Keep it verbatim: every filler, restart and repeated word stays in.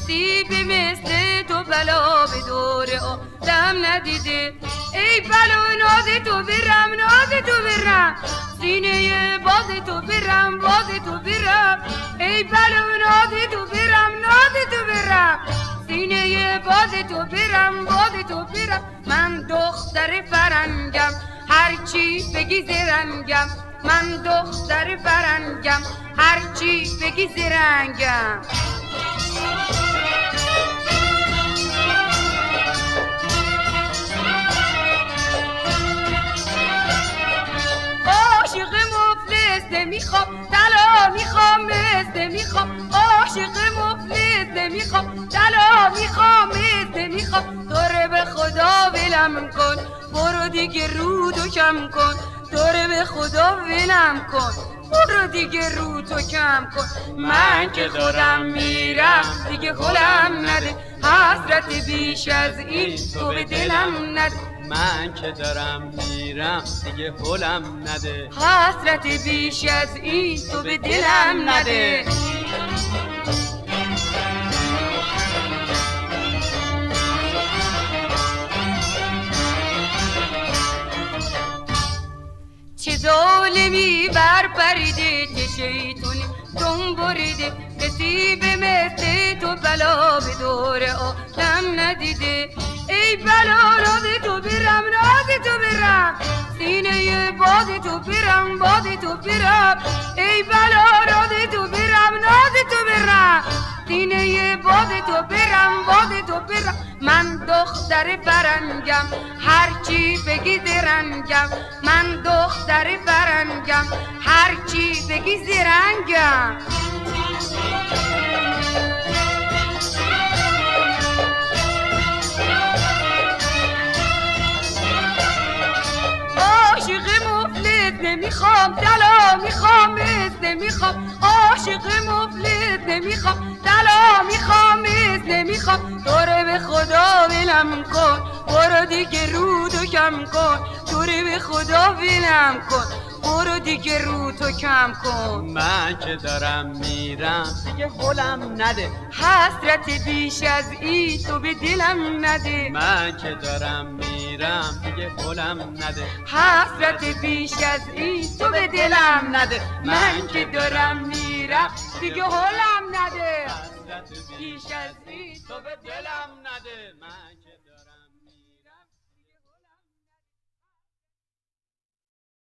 نصیب مثل تو بلا به دور عالم ندیده. ای بلا ناز تو برم، ناز تو برم، سینه باز تو برم، باز تو برم. ای بلا ناز تو برم، ناز تو برم، سینه باز تو برم، باز تو برم. من دختر فرنگم هرچی بگی زرنگم، من دختر فرنگم هرچی بگی زرنگم. عاشق مفلس نمیخوام، طلا میخوام، مثل میخوام. عاشق مفلس نمیخوام، طلا میخوام، مثل میخوام. دوره به خدا ولم کن، برو دیگه رودو کم کن. دوره به خدا ولم کن، برو دیگه رو تو کم کن. من که خودم میرم دیگه هلم نده، حسرت بیش از این تو به دلم نده. من که دارم میرم دیگه هلم نده، حسرت بیش از این تو به دلم نده. چه ظالمی بر پریده، چه شیطونی دم بریده. نصیب مثل تو بلا به دور عالم ندیده. ای بلا ناز تو برم، ناز تو برم، سینه باز تو برم، باز تو برم. ای بلا ناز تو برم، ناز تو برم، سینه باز تو برم، باز تو برم. من دختر فرنگم هرچی بگی زرنگم، من دختر فرنگم هرچی بگی زرنگم. عاشق مفلس نمیخوام، طلا میخوام، مثل میخوام. عاشق مفلس نمیخوام، طلا میخوام، مثل میخوام. دوره به خدا ولم کن، برو دیگه رودو کم کن. دوره به خدا ولم کن، برو دیگه رو تو کم کن. من که دارم میرم دیگه هلم نده، حسرت بیش از این تو به دلم نده. من که دارم میرم دیگه هلم نده، حسرت بیش از این تو به دلم نده. من که دارم میرم دیگه هلم نده، حسرت بیش از این تو به دلم نده. من که